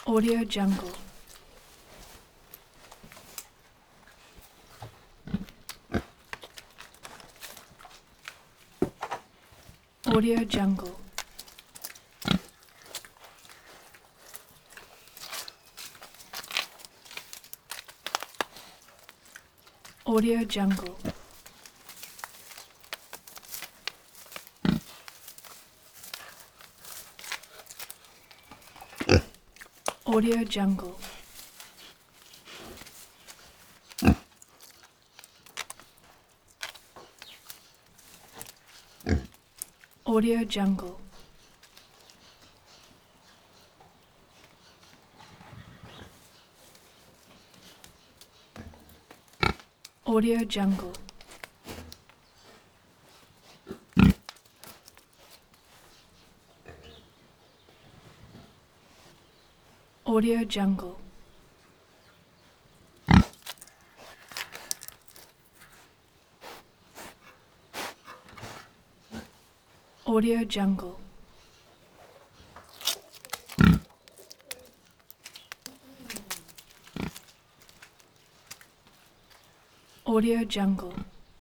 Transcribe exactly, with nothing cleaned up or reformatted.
Audio Jungle. Audio Jungle. Audio Jungle. Audio Jungle. Audio Jungle. Audio Jungle. Audio Jungle. Audio Jungle. Audio Jungle.